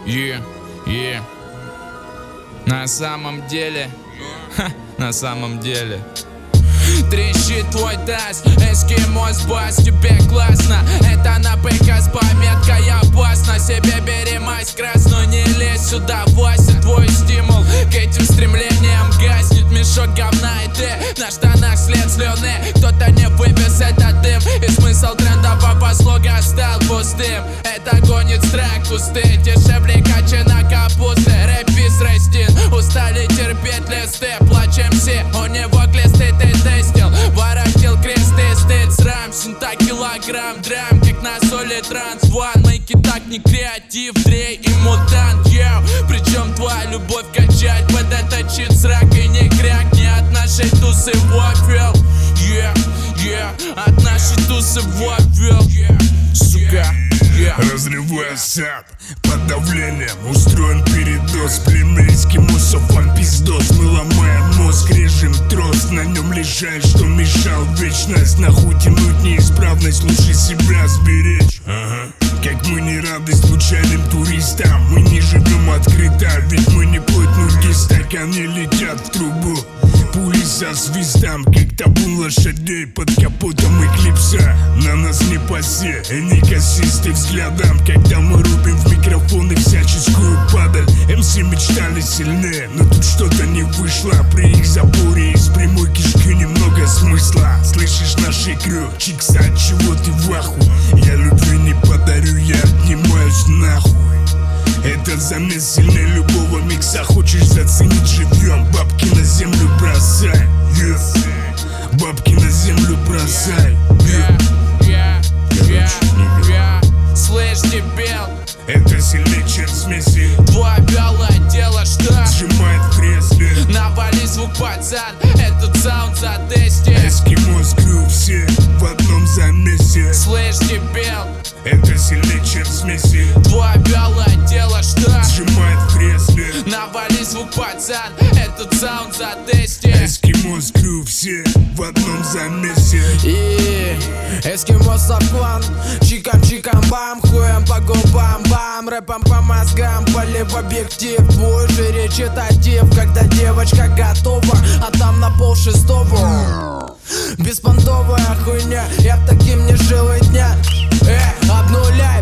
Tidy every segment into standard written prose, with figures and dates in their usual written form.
На самом деле, на самом деле. Трещит твой таз, эскимос бас, тебе классно. Это на ПК с пометкой опасно. Себе бери мазь красную, не лезь сюда, Вася. Твой стимул к этим стремлениям гаснет. Мешок говна и ты на штанах след слюны. Кто-то не вывез этот дым, и смысл трендового слога стал пустым. Это гонит страх кусты, дешевле качана капусты. Рэп-бис растин, устали терпеть листы. Плачем все, у него клесты ты тестил. Воротил кресты, стыд, срам, синта килограмм драм, как на соли транс. Ван, майки так не креатив, Дрей и мутант, йоу. Причем твоя любовь качать под этот чит срак и не крякни от нашей тусы вопил. От нашей тусы вопил, сука. Разрывая сад под давлением, устроен передоз. Пленный эскимосов, вам пиздос. Мы ломаем мозг, режем трос. На нем лежать, что мешал вечность. Нахуй тянуть неисправность, лучше себя сберечь. Как мы не рады случайным туристам. Мы не живем открыто, ведь мы не плоть ноги. Стаканы летят в трубу, пули со свистом, как табун лошадей под капотом эклипса. На нас не посе, не косистый взглядом, когда мы рубим в микрофоны всяческую падаль. МС мечтали сильнее, но тут что-то не вышло. При их заборе из прямой кишки немного смысла. Слышишь наши крю, чикса, от чего ты в аху? Я любви не подарю, я обнимаюсь нахуй. Это замес сильнее любого микса. Хочешь заценить живьем, бабки на землю бросай, бабки на землю бросай. Слышь, дебил, это сильнее, чем смеси. твое белое дело что? Сжимает в кресле. Навали звук, пацан, этот саунд затести. Эскимос крю, все в одном замесе. Слышь, дебил, это сильнее, чем смеси. твое белое дело что? Сжимает в кресле. Навали звук, пацан, этот саунд затести. Эскимос крю, все в одном замесе. И эскимосов клан, чикам-чикам-бам, хуем по губам-бам, рэпом по мозгам, пали в объектив. Твой же речитатив, когда девочка готова, а там на 5:30. Беспонтовая хуйня, я б таким не жил и дня. Обнуляй.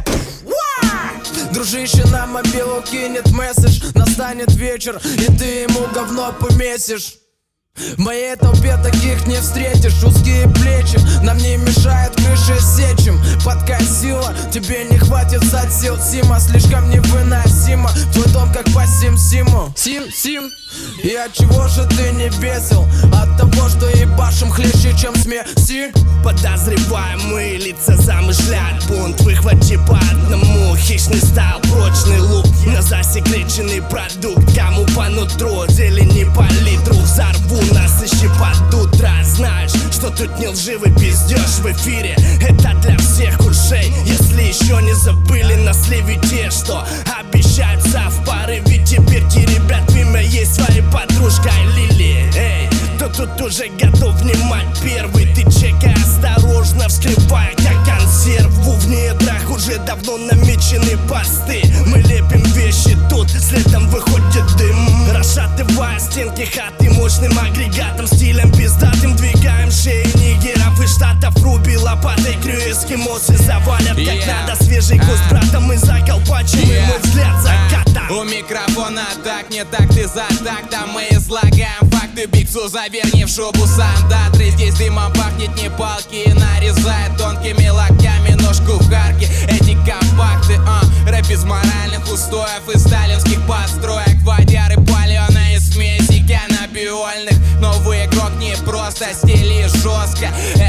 Дружище на мобилу кинет месседж. Настанет вечер, и ты ему говно помесишь. В моей толпе таких не встретишь. Узкие плечи нам не мешают крыши сечем. Подкосила, тебе не хватит сил. Сима слишком невыносима. Твой дом как по Сим-Симу. Сим-Сим. И от чего же ты не весел? От того, что ебашим хлеще, чем смеси. Подозреваемые лица замышляют бунт. Выхвати по одному, хищный стайл, прочный лук на засекреченный продукт. Кому по нутру, зелени по литру. Взорву нас ищи под утро. Знаешь, что тут не лживый пиздеж в эфире. Это для всех ушей. Если еще не забыли на сливе те, что обещаются в порыве. Теперь теребят имя, есть своей подружкой Лили. Эй, кто тут уже готов внимать первый? Ты чекай осторожно, вскрывая как консерву. В недрах уже давно намечены посты. Мы лепим вещи тут, следом выходит дым. Расшатывая стенки хаты мощным агрегатом, стилем пиздатым. Двигаем шеи нигеров из штатов. Руби лопатой крю, эскимосы завалят как надо. Свежий кость брата мы заколпачим, и мой взгляд заката. У микрофона так, не так, ты за тактом. Мы излагаем факты, биксу заверни в шубу сандатры. Здесь дымом пахнет, не палки, нарезает тонкими локтями ножку в харке. Эти компакты, рэп без моральных устоев и сталинских построек. Водяры паленые смеси каннабиольных. Новый игрок не просто, стили жестко.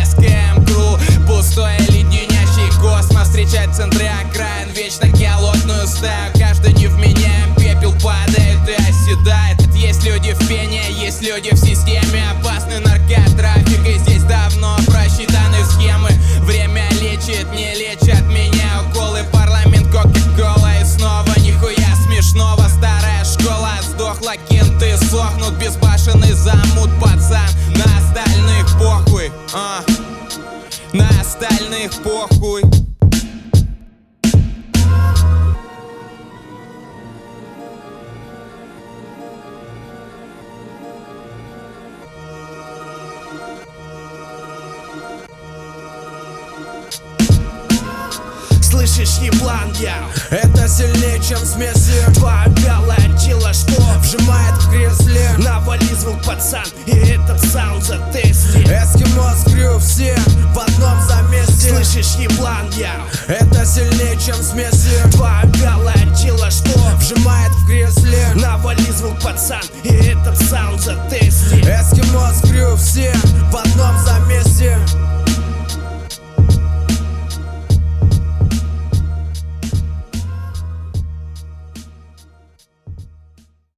СКМ Кру, пустой леденящий космос. Встречать в центре окраин вечно голодную стаю. Каждый невменяем, пепел падает и оседает. Есть люди в пене, есть люди в системе. Опасный наркотрафик, и здесь давно просчитаны схемы. Время лечит, не лечат меня уколы. Парламент, кока-кола и снова нихуя смешного. Старая школа сдохла, кенты сохнут. Безбашенный замут, пацан. На остальных похуй, на остальных похуй. Слышишь, еблан, я? Это сильнее, чем смеси. Твоя вялая тело, что Вжимает в кресле. навали звук, пацан, и этот саунд затести. Эскимос крю все в одном замесе. Слышишь, еблан, я? Это сильнее, чем смеси. Твоя вялая тело, что Вжимает в кресле. навали звук, пацан, и этот саунд затести. Эскимос